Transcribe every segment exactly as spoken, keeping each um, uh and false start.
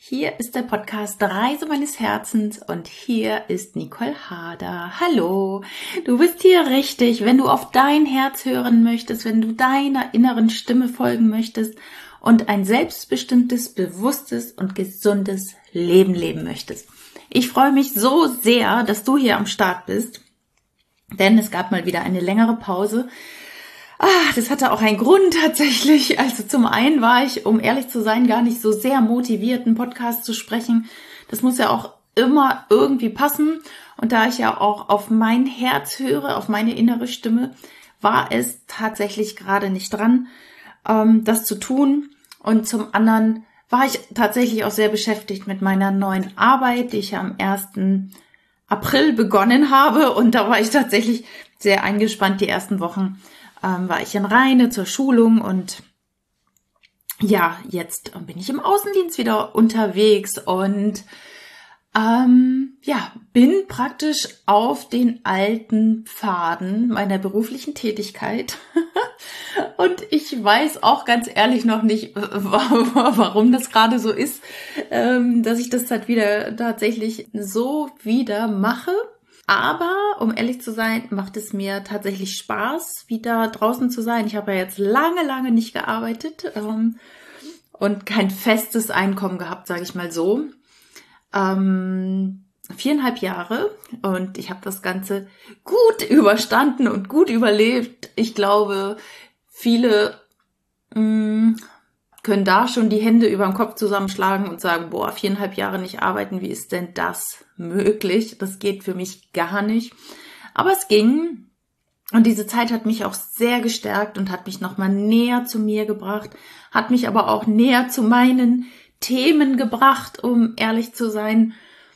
Hier ist der Podcast Reise meines Herzens und hier ist Nicole Harder. Hallo, du bist hier richtig, wenn du auf dein Herz hören möchtest, wenn du deiner inneren Stimme folgen möchtest und ein selbstbestimmtes, bewusstes und gesundes Leben leben möchtest. Ich freue mich so sehr, dass du hier am Start bist, denn es gab mal wieder eine längere Pause. Ah, das hatte auch einen Grund tatsächlich. Also zum einen war ich, um ehrlich zu sein, gar nicht so sehr motiviert, einen Podcast zu sprechen. Das muss ja auch immer irgendwie passen. Und da ich ja auch auf mein Herz höre, auf meine innere Stimme, war es tatsächlich gerade nicht dran, ähm, das zu tun. Und zum anderen war ich tatsächlich auch sehr beschäftigt mit meiner neuen Arbeit, die ich ja am ersten April begonnen habe. Und da war ich tatsächlich sehr eingespannt die ersten Wochen. Ähm, war ich in Rheine zur Schulung und ja, jetzt bin ich im Außendienst wieder unterwegs und ähm, ja, bin praktisch auf den alten Pfaden meiner beruflichen Tätigkeit und ich weiß auch ganz ehrlich noch nicht, warum das gerade so ist, ähm, dass ich das halt wieder tatsächlich so wieder mache. Aber, um ehrlich zu sein, macht es mir tatsächlich Spaß, wieder draußen zu sein. Ich habe ja jetzt lange, lange nicht gearbeitet ähm, und kein festes Einkommen gehabt, sage ich mal so. Ähm, viereinhalb Jahre und ich habe das Ganze gut überstanden und gut überlebt. Ich glaube, viele mh, können da schon die Hände über den Kopf zusammenschlagen und sagen, boah, viereinhalb Jahre nicht arbeiten, wie ist denn das möglich? Das geht für mich gar nicht. Aber es ging und diese Zeit hat mich auch sehr gestärkt und hat mich nochmal näher zu mir gebracht, hat mich aber auch näher zu meinen Themen gebracht, um ehrlich zu sein.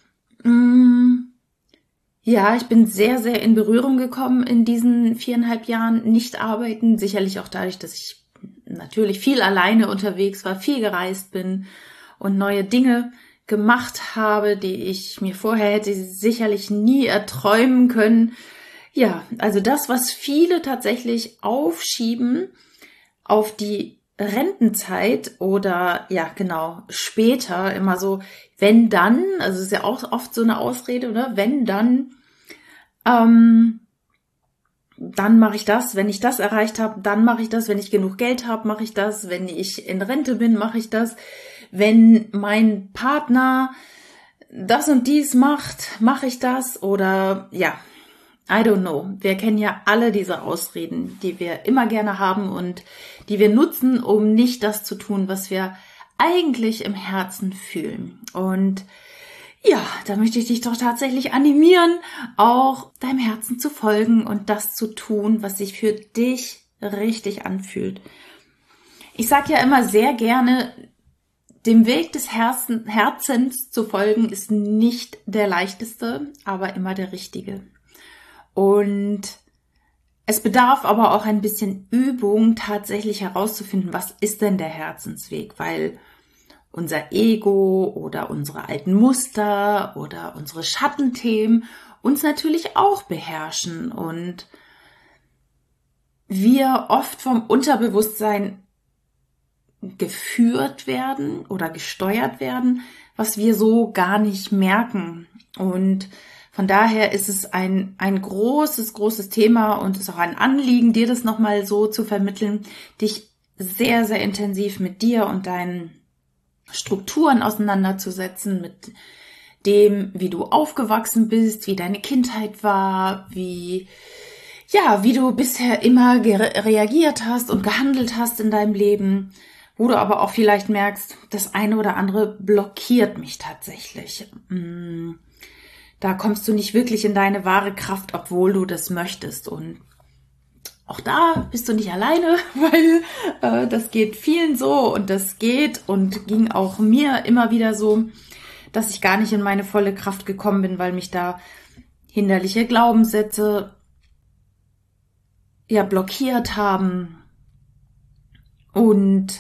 Ja, ich bin sehr, sehr in Berührung gekommen in diesen viereinhalb Jahren nicht arbeiten, sicherlich auch dadurch, dass ich natürlich viel alleine unterwegs war, viel gereist bin und neue Dinge gemacht habe, die ich mir vorher hätte sicherlich nie erträumen können. Ja, also das, was viele tatsächlich aufschieben auf die Rentenzeit oder ja genau später, immer so, wenn dann, also es ist ja auch oft so eine Ausrede, oder? Wenn dann, ähm, dann mache ich das, wenn ich das erreicht habe, dann mache ich das, wenn ich genug Geld habe, mache ich das, wenn ich in Rente bin, mache ich das, wenn mein Partner das und dies macht, mache ich das oder ja, I don't know. Wir kennen ja alle diese Ausreden, die wir immer gerne haben und die wir nutzen, um nicht das zu tun, was wir eigentlich im Herzen fühlen. Und ja, da möchte ich dich doch tatsächlich animieren, auch deinem Herzen zu folgen und das zu tun, was sich für dich richtig anfühlt. Ich sage ja immer sehr gerne, dem Weg des Herzen, Herzens zu folgen ist nicht der leichteste, aber immer der richtige. Und es bedarf aber auch ein bisschen Übung, tatsächlich herauszufinden, was ist denn der Herzensweg, weil unser Ego oder unsere alten Muster oder unsere Schattenthemen uns natürlich auch beherrschen und wir oft vom Unterbewusstsein geführt werden oder gesteuert werden, was wir so gar nicht merken. Und von daher ist es ein, ein großes, großes Thema und ist auch ein Anliegen, dir das nochmal so zu vermitteln, dich sehr, sehr intensiv mit dir und deinen Strukturen auseinanderzusetzen, mit dem, wie du aufgewachsen bist, wie deine Kindheit war, wie, ja, wie du bisher immer ge- reagiert hast und gehandelt hast in deinem Leben, wo du aber auch vielleicht merkst, das eine oder andere blockiert mich tatsächlich. Da kommst du nicht wirklich in deine wahre Kraft, obwohl du das möchtest. Und auch da bist du nicht alleine, weil äh, das geht vielen so und das geht und ging auch mir immer wieder so, dass ich gar nicht in meine volle Kraft gekommen bin, weil mich da hinderliche Glaubenssätze ja blockiert haben und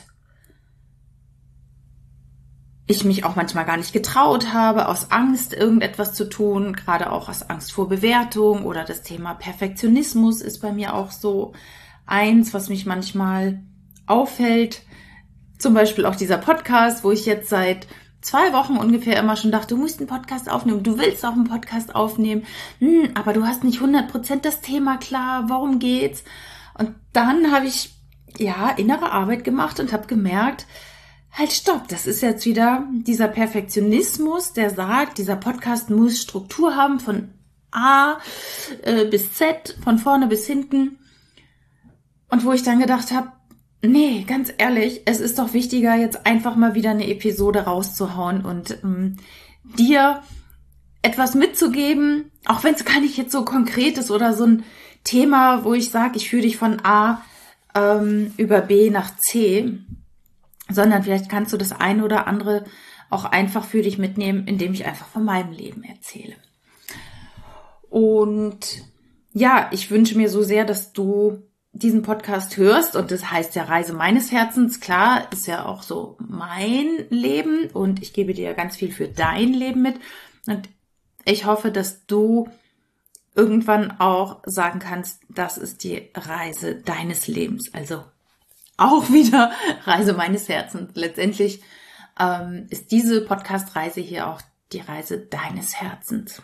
ich mich auch manchmal gar nicht getraut habe, aus Angst irgendetwas zu tun, gerade auch aus Angst vor Bewertung oder das Thema Perfektionismus ist bei mir auch so eins, was mich manchmal auffällt. Zum Beispiel auch dieser Podcast, wo ich jetzt seit zwei Wochen ungefähr immer schon dachte, du musst einen Podcast aufnehmen, du willst auch einen Podcast aufnehmen, hm, aber du hast nicht hundert Prozent das Thema klar, worum geht's? Und dann habe ich ja innere Arbeit gemacht und habe gemerkt, halt stopp, das ist jetzt wieder dieser Perfektionismus, der sagt, dieser Podcast muss Struktur haben von A äh, bis Z, von vorne bis hinten. Und wo ich dann gedacht habe, nee, ganz ehrlich, es ist doch wichtiger, jetzt einfach mal wieder eine Episode rauszuhauen und ähm, dir etwas mitzugeben, auch wenn es gar nicht jetzt so konkret ist oder so ein Thema, wo ich sage, ich führe dich von A ähm, über B nach C, sondern vielleicht kannst du das eine oder andere auch einfach für dich mitnehmen, indem ich einfach von meinem Leben erzähle. Und ja, ich wünsche mir so sehr, dass du diesen Podcast hörst, und das heißt ja Reise meines Herzens, klar, ist ja auch so mein Leben und ich gebe dir ganz viel für dein Leben mit und ich hoffe, dass du irgendwann auch sagen kannst, das ist die Reise deines Lebens, also auch wieder Reise meines Herzens. Letztendlich ähm, ist diese Podcast-Reise hier auch die Reise deines Herzens.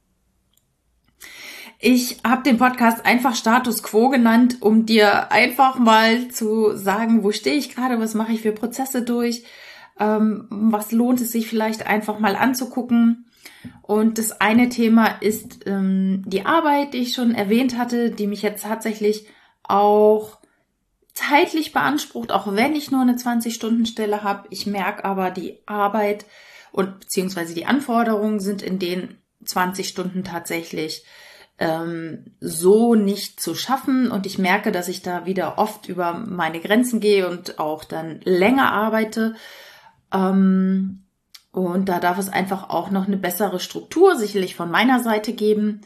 Ich habe den Podcast einfach Status Quo genannt, um dir einfach mal zu sagen, wo stehe ich gerade, was mache ich für Prozesse durch, ähm, was lohnt es sich vielleicht einfach mal anzugucken. Und das eine Thema ist ähm, die Arbeit, die ich schon erwähnt hatte, die mich jetzt tatsächlich auch zeitlich beansprucht, auch wenn ich nur eine zwanzig-Stunden-Stelle habe. Ich merke aber, die Arbeit und beziehungsweise die Anforderungen sind in den zwanzig Stunden tatsächlich ähm, so nicht zu schaffen. Und ich merke, dass ich da wieder oft über meine Grenzen gehe und auch dann länger arbeite. Ähm, und da darf es einfach auch noch eine bessere Struktur sicherlich von meiner Seite geben.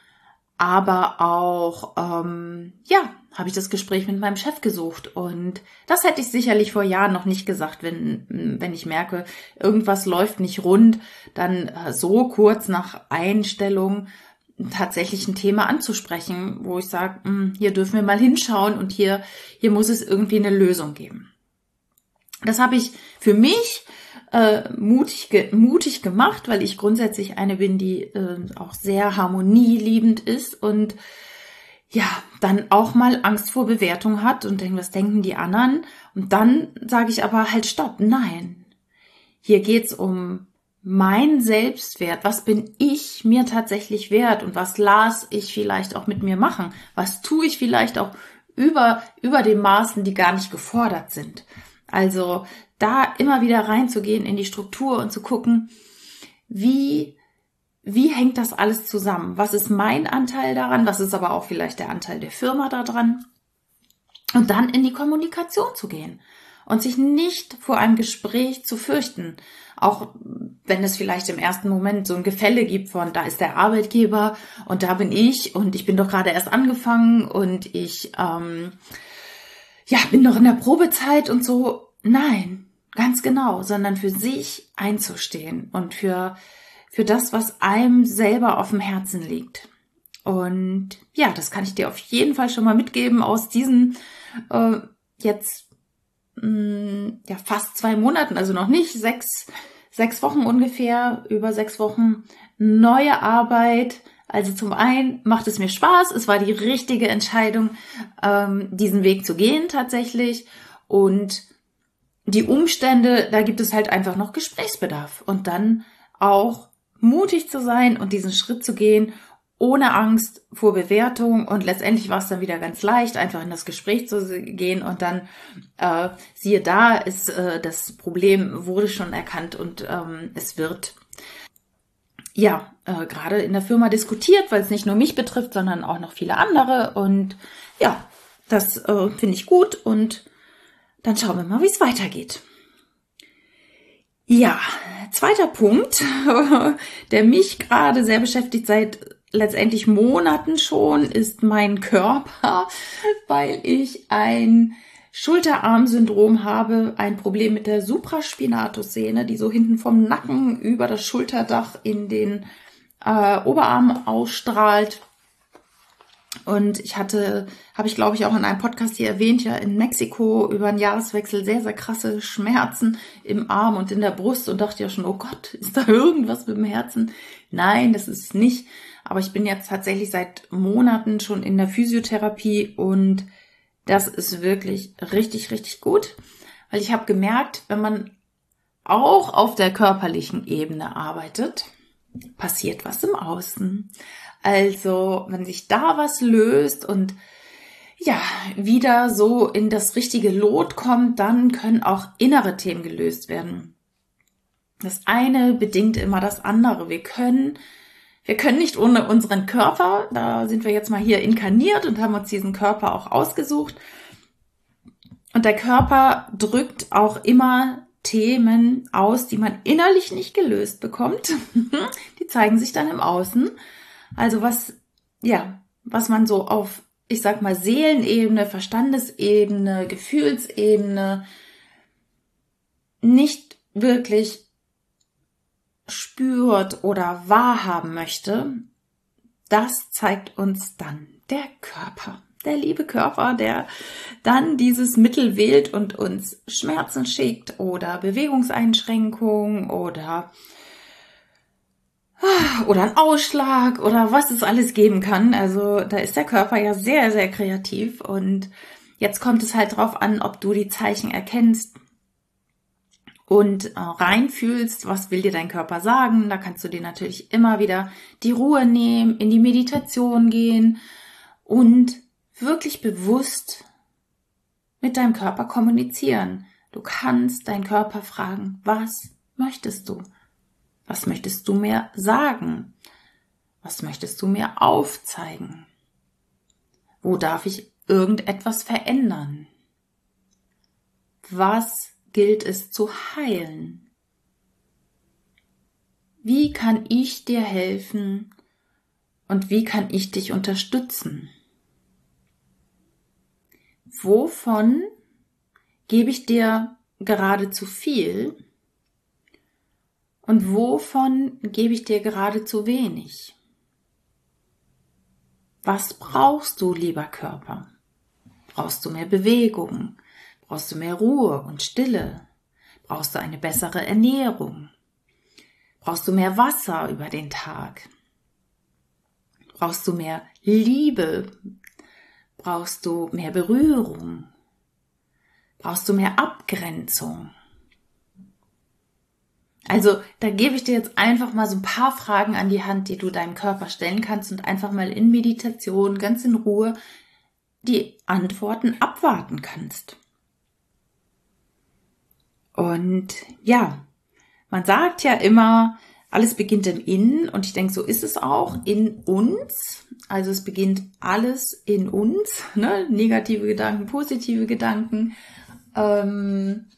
Aber auch, ähm, ja, habe ich das Gespräch mit meinem Chef gesucht. Und das hätte ich sicherlich vor Jahren noch nicht gesagt, wenn, wenn ich merke, irgendwas läuft nicht rund, dann so kurz nach Einstellung tatsächlich ein Thema anzusprechen, wo ich sage, hier dürfen wir mal hinschauen und hier, hier muss es irgendwie eine Lösung geben. Das habe ich für mich Äh, mutig, ge- mutig gemacht, weil ich grundsätzlich eine bin, die äh, auch sehr harmonieliebend ist und ja, dann auch mal Angst vor Bewertung hat und denkt, was denken die anderen? Und dann sage ich aber halt stopp, nein. Hier geht's um mein Selbstwert. Was bin ich mir tatsächlich wert und was las ich vielleicht auch mit mir machen? Was tue ich vielleicht auch über, über den Maßen, die gar nicht gefordert sind? Also da immer wieder reinzugehen in die Struktur und zu gucken, wie, wie hängt das alles zusammen? Was ist mein Anteil daran? Was ist aber auch vielleicht der Anteil der Firma daran? Und dann in die Kommunikation zu gehen und sich nicht vor einem Gespräch zu fürchten. Auch wenn es vielleicht im ersten Moment so ein Gefälle gibt von, da ist der Arbeitgeber und da bin ich und ich bin doch gerade erst angefangen und ich ähm, ja bin noch in der Probezeit und so. Nein, ganz genau, sondern für sich einzustehen und für, für das, was einem selber auf dem Herzen liegt. Und ja, das kann ich dir auf jeden Fall schon mal mitgeben aus diesen äh, jetzt mh, ja fast zwei Monaten, also noch nicht, sechs, sechs Wochen ungefähr, über sechs Wochen neue Arbeit. Also zum einen macht es mir Spaß, es war die richtige Entscheidung, ähm, diesen Weg zu gehen tatsächlich und die Umstände, da gibt es halt einfach noch Gesprächsbedarf und dann auch mutig zu sein und diesen Schritt zu gehen, ohne Angst vor Bewertung und letztendlich war es dann wieder ganz leicht, einfach in das Gespräch zu gehen und dann äh, siehe da, ist äh, das Problem wurde schon erkannt und ähm, es wird ja äh, gerade in der Firma diskutiert, weil es nicht nur mich betrifft, sondern auch noch viele andere und ja, das äh, finde ich gut und dann schauen wir mal, wie es weitergeht. Ja, zweiter Punkt, der mich gerade sehr beschäftigt seit letztendlich Monaten schon, ist mein Körper, weil ich ein Schulterarmsyndrom habe, ein Problem mit der Supraspinatussehne, die so hinten vom Nacken über das Schulterdach in den äh, Oberarm ausstrahlt. Und ich hatte, habe ich glaube ich auch in einem Podcast hier erwähnt, ja in Mexiko über einen Jahreswechsel sehr, sehr krasse Schmerzen im Arm und in der Brust und dachte ja schon, oh Gott, ist da irgendwas mit dem Herzen? Nein, das ist es nicht. Aber ich bin jetzt tatsächlich seit Monaten schon in der Physiotherapie und das ist wirklich richtig, richtig gut. Weil ich habe gemerkt, wenn man auch auf der körperlichen Ebene arbeitet, passiert was im Außen. Also, wenn sich da was löst und ja, wieder so in das richtige Lot kommt, dann können auch innere Themen gelöst werden. Das eine bedingt immer das andere. Wir können, wir können nicht ohne unseren Körper, da sind wir jetzt mal hier inkarniert und haben uns diesen Körper auch ausgesucht. Und der Körper drückt auch immer Themen aus, die man innerlich nicht gelöst bekommt. Die zeigen sich dann im Außen. Also was, ja, was man so auf, ich sag mal, Seelenebene, Verstandesebene, Gefühlsebene nicht wirklich spürt oder wahrhaben möchte, das zeigt uns dann der Körper. Der liebe Körper, der dann dieses Mittel wählt und uns Schmerzen schickt oder Bewegungseinschränkungen oder oder ein Ausschlag oder was es alles geben kann. Also da ist der Körper ja sehr, sehr kreativ und jetzt kommt es halt drauf an, ob du die Zeichen erkennst und äh, reinfühlst, was will dir dein Körper sagen. Da kannst du dir natürlich immer wieder die Ruhe nehmen, in die Meditation gehen und wirklich bewusst mit deinem Körper kommunizieren. Du kannst deinen Körper fragen, was möchtest du? Was möchtest du mir sagen? Was möchtest du mir aufzeigen? Wo darf ich irgendetwas verändern? Was gilt es zu heilen? Wie kann ich dir helfen und wie kann ich dich unterstützen? Wovon gebe ich dir gerade zu viel? Und wovon gebe ich dir gerade zu wenig? Was brauchst du, lieber Körper? Brauchst du mehr Bewegung? Brauchst du mehr Ruhe und Stille? Brauchst du eine bessere Ernährung? Brauchst du mehr Wasser über den Tag? Brauchst du mehr Liebe? Brauchst du mehr Berührung? Brauchst du mehr Abgrenzung? Also da gebe ich dir jetzt einfach mal so ein paar Fragen an die Hand, die du deinem Körper stellen kannst und einfach mal in Meditation ganz in Ruhe die Antworten abwarten kannst. Und ja, man sagt ja immer, alles beginnt im Innen und ich denke, so ist es auch in uns. Also es beginnt alles in uns, ne? Negative Gedanken, positive Gedanken, ähm,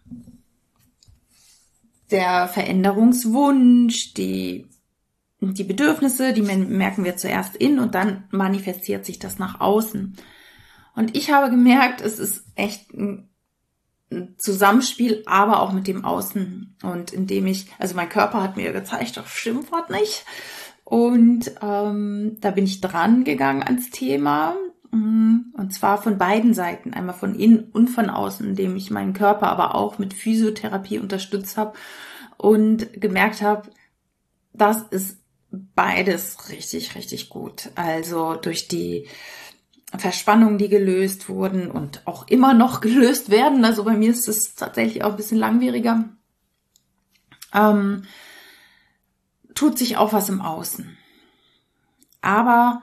der Veränderungswunsch, die, die Bedürfnisse, die merken wir zuerst in und dann manifestiert sich das nach außen. Und ich habe gemerkt, es ist echt ein Zusammenspiel, aber auch mit dem Außen. Und indem ich, also mein Körper hat mir gezeigt, das stimmt was nicht. Und ähm, da bin ich dran gegangen ans Thema. Und zwar von beiden Seiten, einmal von innen und von außen, indem ich meinen Körper aber auch mit Physiotherapie unterstützt habe und gemerkt habe, das ist beides richtig, richtig gut. Also durch die Verspannungen, die gelöst wurden und auch immer noch gelöst werden, also bei mir ist es tatsächlich auch ein bisschen langwieriger, ähm, tut sich auch was im Außen. Aber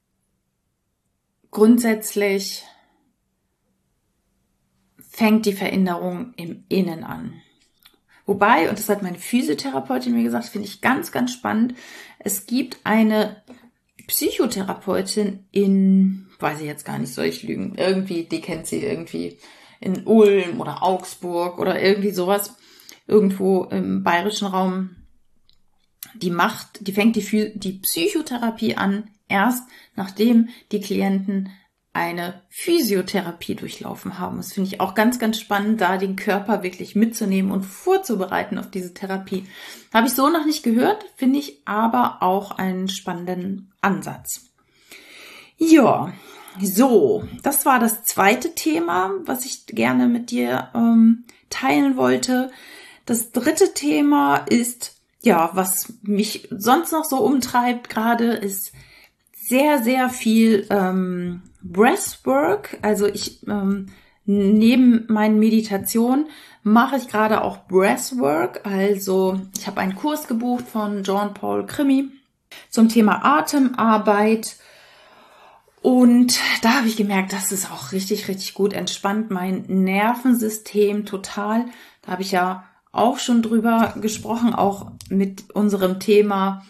grundsätzlich fängt die Veränderung im Innen an. Wobei, und das hat meine Physiotherapeutin mir gesagt, finde ich ganz, ganz spannend, es gibt eine Psychotherapeutin in, weiß ich jetzt gar nicht, soll ich lügen, irgendwie, die kennt sie irgendwie in Ulm oder Augsburg oder irgendwie sowas, irgendwo im bayerischen Raum, die macht, die fängt die, die Psychotherapie an, erst nachdem die Klienten eine Physiotherapie durchlaufen haben. Das finde ich auch ganz, ganz spannend, da den Körper wirklich mitzunehmen und vorzubereiten auf diese Therapie. Habe ich so noch nicht gehört, finde ich aber auch einen spannenden Ansatz. Ja, so, das war das zweite Thema, was ich gerne mit dir ähm, teilen wollte. Das dritte Thema ist, ja, was mich sonst noch so umtreibt gerade, ist sehr, sehr viel ähm, Breathwork. Also ich ähm, neben meinen Meditationen mache ich gerade auch Breathwork. Also ich habe einen Kurs gebucht von Jean-Paul Crimi zum Thema Atemarbeit. Und da habe ich gemerkt, das ist auch richtig, richtig gut entspannt. Mein Nervensystem total. Da habe ich ja auch schon drüber gesprochen, auch mit unserem Thema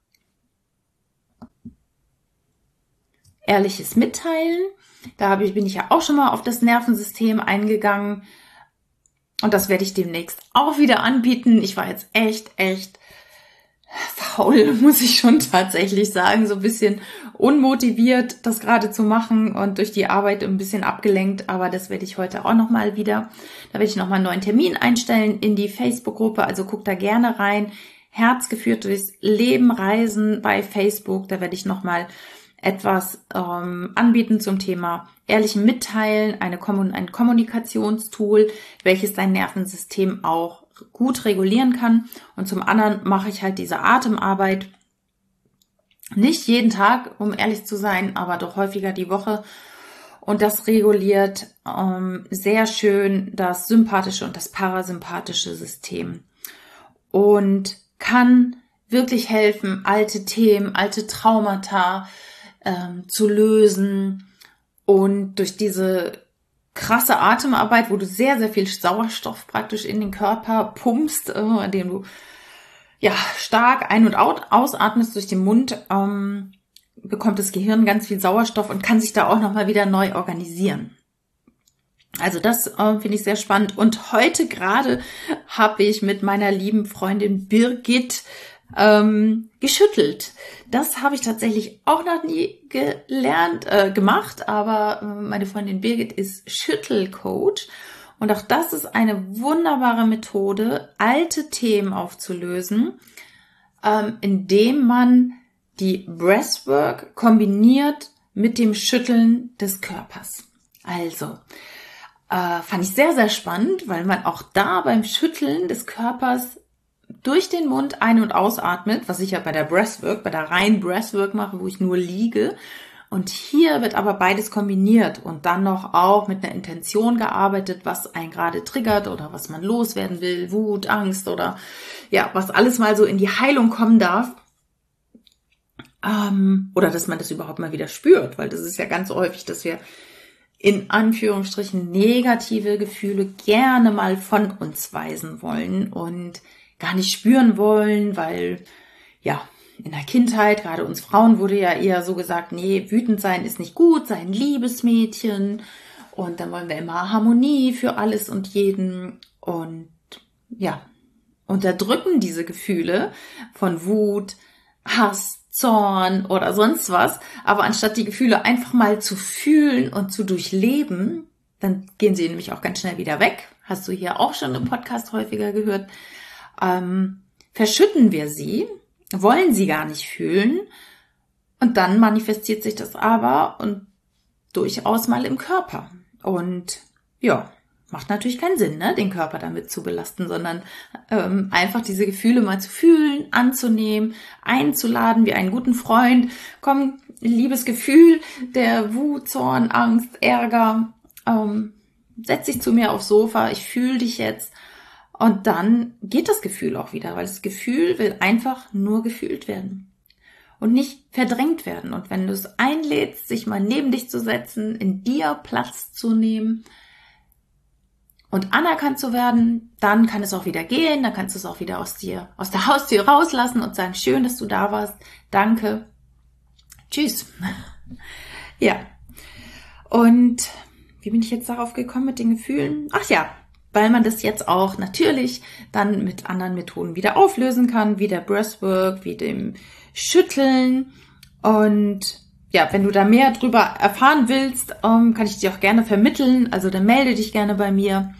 ehrliches Mitteilen. Da habe ich, bin ich ja auch schon mal auf das Nervensystem eingegangen. Und das werde ich demnächst auch wieder anbieten. Ich war jetzt echt, echt faul, muss ich schon tatsächlich sagen, so ein bisschen unmotiviert, das gerade zu machen und durch die Arbeit ein bisschen abgelenkt, aber das werde ich heute auch nochmal wieder. Da werde ich nochmal einen neuen Termin einstellen in die Facebook-Gruppe, also guck da gerne rein. Herzgeführt durchs Leben reisen bei Facebook, da werde ich nochmal etwas ähm, anbieten zum Thema ehrlichem Mitteilen, eine Kommun- ein Kommunikationstool, welches dein Nervensystem auch gut regulieren kann. Und zum anderen mache ich halt diese Atemarbeit nicht jeden Tag, um ehrlich zu sein, aber doch häufiger die Woche. Und das reguliert ähm, sehr schön das sympathische und das parasympathische System und kann wirklich helfen, alte Themen, alte Traumata ähm, zu lösen. Und durch diese krasse Atemarbeit, wo du sehr, sehr viel Sauerstoff praktisch in den Körper pumpst, äh, indem du ja stark ein- und ausatmest durch den Mund, ähm, bekommt das Gehirn ganz viel Sauerstoff und kann sich da auch nochmal wieder neu organisieren. Also das äh, finde ich sehr spannend. Und heute gerade habe ich mit meiner lieben Freundin Birgit ähm, geschüttelt. Das habe ich tatsächlich auch noch nie gelernt, äh, gemacht, aber äh, meine Freundin Birgit ist Schüttelcoach und auch das ist eine wunderbare Methode, alte Themen aufzulösen, ähm, indem man die Breathwork kombiniert mit dem Schütteln des Körpers. Also, äh, fand ich sehr, sehr spannend, weil man auch da beim Schütteln des Körpers durch den Mund ein- und ausatmet, was ich ja bei der Breathwork, bei der reinen Breathwork mache, wo ich nur liege. Und hier wird aber beides kombiniert und dann noch auch mit einer Intention gearbeitet, was einen gerade triggert oder was man loswerden will, Wut, Angst oder ja, was alles mal so in die Heilung kommen darf. Ähm, oder dass man das überhaupt mal wieder spürt, weil das ist ja ganz häufig, dass wir in Anführungsstrichen negative Gefühle gerne mal von uns weisen wollen und gar nicht spüren wollen, weil ja, in der Kindheit, gerade uns Frauen wurde ja eher so gesagt, nee, wütend sein ist nicht gut, sei ein liebes Mädchen und dann wollen wir immer Harmonie für alles und jeden und ja, unterdrücken diese Gefühle von Wut, Hass, Zorn oder sonst was, aber anstatt die Gefühle einfach mal zu fühlen und zu durchleben, dann gehen sie nämlich auch ganz schnell wieder weg, hast du hier auch schon im Podcast häufiger gehört, ähm, verschütten wir sie, wollen sie gar nicht fühlen und dann manifestiert sich das aber und durchaus mal im Körper. Und ja, macht natürlich keinen Sinn, ne, den Körper damit zu belasten, sondern ähm, einfach diese Gefühle mal zu fühlen, anzunehmen, einzuladen wie einen guten Freund. Komm, liebes Gefühl der Wut, Zorn, Angst, Ärger, ähm, setz dich zu mir aufs Sofa, ich fühle dich jetzt. Und dann geht das Gefühl auch wieder, weil das Gefühl will einfach nur gefühlt werden und nicht verdrängt werden. Und wenn du es einlädst, sich mal neben dich zu setzen, in dir Platz zu nehmen und anerkannt zu werden, dann kann es auch wieder gehen, dann kannst du es auch wieder aus dir, aus der Haustür rauslassen und sagen, schön, dass du da warst, danke, tschüss. Ja, und wie bin ich jetzt darauf gekommen mit den Gefühlen? Ach ja, weil man das jetzt auch natürlich dann mit anderen Methoden wieder auflösen kann, wie der Breathwork, wie dem Schütteln. Und ja, wenn du da mehr drüber erfahren willst, ähm, kann ich dir auch gerne vermitteln. Also dann melde dich gerne bei mir.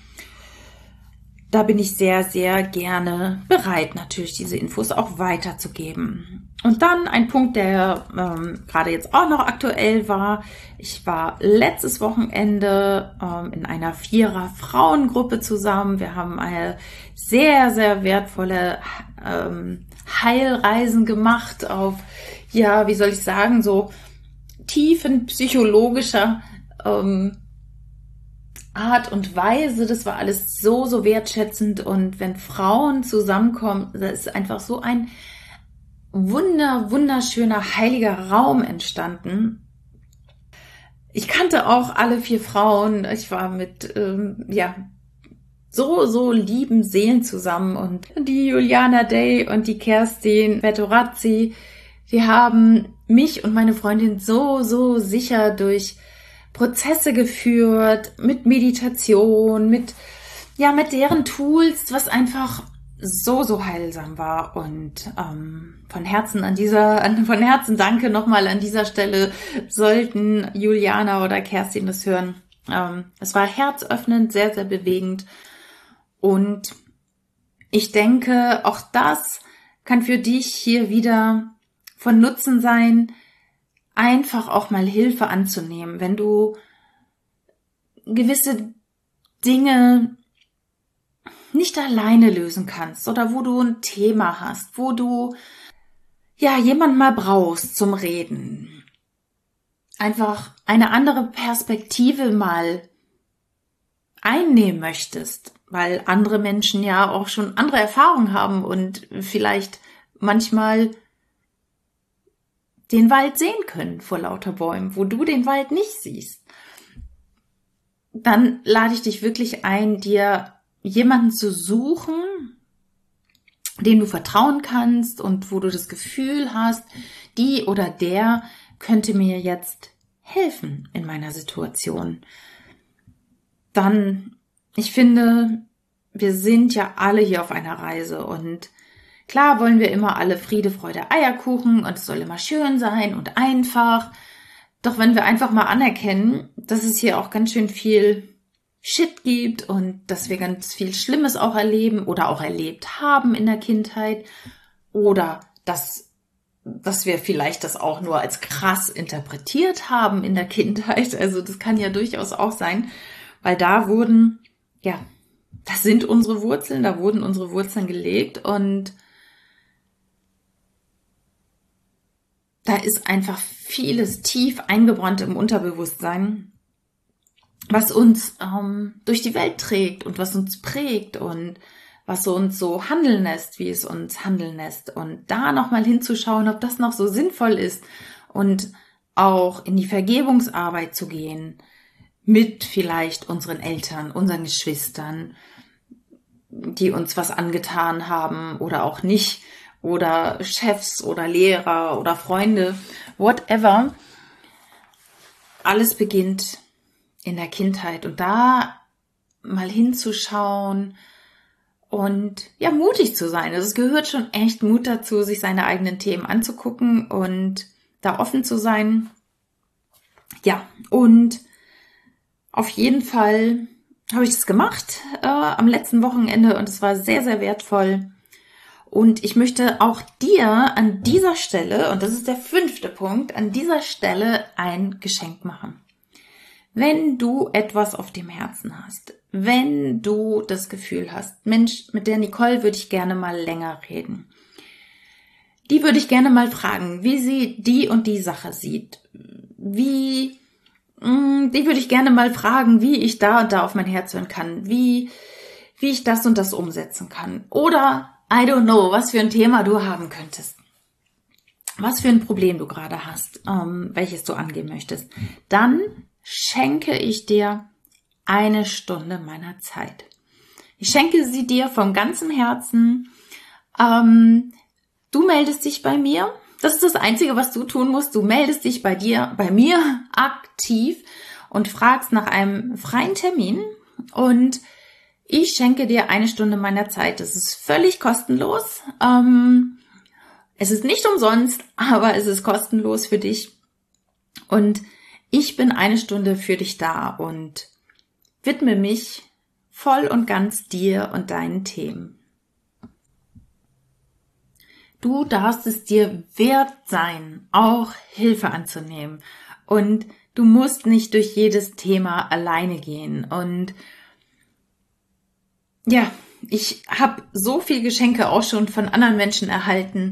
Da bin ich sehr, sehr gerne bereit, natürlich diese Infos auch weiterzugeben. Und dann ein Punkt, der ähm, gerade jetzt auch noch aktuell war. Ich war letztes Wochenende ähm, in einer Vierer-Frauengruppe zusammen. Wir haben eine sehr, sehr wertvolle ähm, Heilreisen gemacht auf, ja, wie soll ich sagen, so tiefenpsychologischer ähm, Art und Weise. Das war alles so, so wertschätzend. Und wenn Frauen zusammenkommen, das ist einfach so ein wunder, wunderschöner, heiliger Raum entstanden. Ich kannte auch alle vier Frauen. Ich war mit, ähm, ja, so, so lieben Seelen zusammen. Und die Juliana Day und die Kerstin Vettorazzi, die haben mich und meine Freundin so, so sicher durch Prozesse geführt, mit Meditation, mit, ja, mit deren Tools, was einfach so, so heilsam war. Und ähm, von Herzen an dieser, von Herzen danke nochmal an dieser Stelle, sollten Juliana oder Kerstin das hören. Ähm, es war herzöffnend, sehr, sehr bewegend. Und ich denke, auch das kann für dich hier wieder von Nutzen sein, einfach auch mal Hilfe anzunehmen, wenn du gewisse Dinge nicht alleine lösen kannst oder wo du ein Thema hast, wo du ja jemand mal brauchst zum Reden. Einfach eine andere Perspektive mal einnehmen möchtest, weil andere Menschen ja auch schon andere Erfahrungen haben und vielleicht manchmal den Wald sehen können vor lauter Bäumen, wo du den Wald nicht siehst. Dann lade ich dich wirklich ein, dir jemanden zu suchen, dem du vertrauen kannst und wo du das Gefühl hast, die oder der könnte mir jetzt helfen in meiner Situation. Dann, ich finde, wir sind ja alle hier auf einer Reise und klar wollen wir immer alle Friede, Freude, Eierkuchen und es soll immer schön sein und einfach. Doch wenn wir einfach mal anerkennen, dass es hier auch ganz schön viel Shit gibt und dass wir ganz viel Schlimmes auch erleben oder auch erlebt haben in der Kindheit oder dass, dass wir vielleicht das auch nur als krass interpretiert haben in der Kindheit. Also das kann ja durchaus auch sein, weil da wurden, ja, das sind unsere Wurzeln, da wurden unsere Wurzeln gelegt und da ist einfach vieles tief eingebrannt im Unterbewusstsein, was uns ähm, durch die Welt trägt und was uns prägt und was uns so handeln lässt, wie es uns handeln lässt. Und da nochmal hinzuschauen, ob das noch so sinnvoll ist und auch in die Vergebungsarbeit zu gehen mit vielleicht unseren Eltern, unseren Geschwistern, die uns was angetan haben oder auch nicht, oder Chefs oder Lehrer oder Freunde, whatever. Alles beginnt in der Kindheit und da mal hinzuschauen und ja, mutig zu sein. Also es gehört schon echt Mut dazu, sich seine eigenen Themen anzugucken und da offen zu sein. Ja, und auf jeden Fall habe ich das gemacht äh, am letzten Wochenende und es war sehr, sehr wertvoll. Und ich möchte auch dir an dieser Stelle, und das ist der fünfte Punkt, an dieser Stelle ein Geschenk machen. Wenn du etwas auf dem Herzen hast, wenn du das Gefühl hast, Mensch, mit der Nicole würde ich gerne mal länger reden. Die würde ich gerne mal fragen, wie sie die und die Sache sieht. Wie, mh, die würde ich gerne mal fragen, wie ich da und da auf mein Herz hören kann, wie, wie ich das und das umsetzen kann. Oder I don't know, was für ein Thema du haben könntest. Was für ein Problem du gerade hast, ähm, welches du angehen möchtest. Dann schenke ich dir eine Stunde meiner Zeit. Ich schenke sie dir vom ganzen Herzen. Ähm, du meldest dich bei mir. Das ist das Einzige, was du tun musst. Du meldest dich bei dir, bei mir aktiv und fragst nach einem freien Termin und ich schenke dir eine Stunde meiner Zeit. Das ist völlig kostenlos. Ähm, es ist nicht umsonst, aber es ist kostenlos für dich. Und ich bin eine Stunde für dich da und widme mich voll und ganz dir und deinen Themen. Du darfst es dir wert sein, auch Hilfe anzunehmen. Und du musst nicht durch jedes Thema alleine gehen. Und ja, ich habe so viel Geschenke auch schon von anderen Menschen erhalten.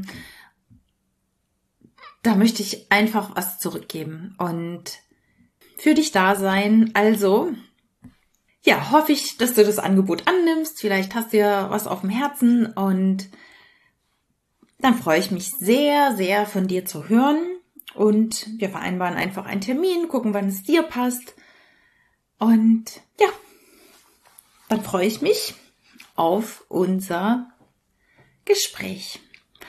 Da möchte ich einfach was zurückgeben und für dich da sein. Also, ja, hoffe ich, dass du das Angebot annimmst. Vielleicht hast du ja was auf dem Herzen und dann freue ich mich sehr, sehr von dir zu hören. Und wir vereinbaren einfach einen Termin, gucken, wann es dir passt. Und ja, dann freue ich mich auf unser Gespräch.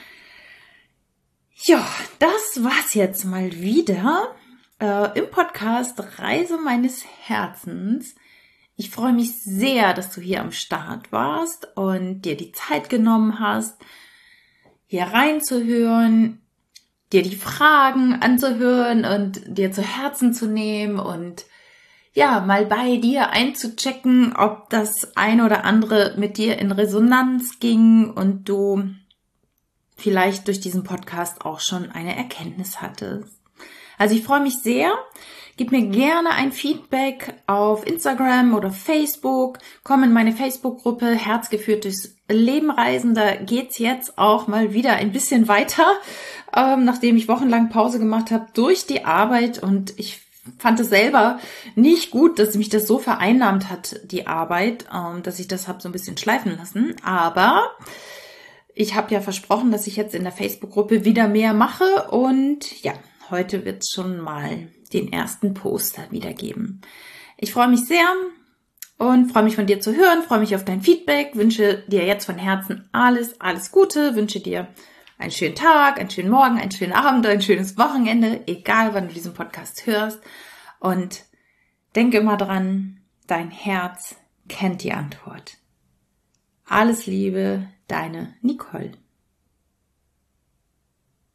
Ja, das war's jetzt mal wieder äh, im Podcast Reise meines Herzens. Ich freue mich sehr, dass du hier am Start warst und dir die Zeit genommen hast, hier reinzuhören, dir die Fragen anzuhören und dir zu Herzen zu nehmen und ja, mal bei dir einzuchecken, ob das eine oder andere mit dir in Resonanz ging und du vielleicht durch diesen Podcast auch schon eine Erkenntnis hattest. Also ich freue mich sehr. Gib mir gerne ein Feedback auf Instagram oder Facebook. Komm in meine Facebook-Gruppe Herzgeführtes Leben reisen. Da geht's jetzt auch mal wieder ein bisschen weiter, ähm, nachdem ich wochenlang Pause gemacht habe durch die Arbeit. Und ich fand es selber nicht gut, dass mich das so vereinnahmt hat, die Arbeit, ähm, dass ich das habe so ein bisschen schleifen lassen. Aber ich habe ja versprochen, dass ich jetzt in der Facebook-Gruppe wieder mehr mache. Und ja, heute wird es schon mal den ersten Poster wieder geben. Ich freue mich sehr und freue mich von dir zu hören, freue mich auf dein Feedback, wünsche dir jetzt von Herzen alles, alles Gute, wünsche dir einen schönen Tag, einen schönen Morgen, einen schönen Abend, ein schönes Wochenende, egal wann du diesen Podcast hörst. Und denke immer dran, dein Herz kennt die Antwort. Alles Liebe, deine Nicole.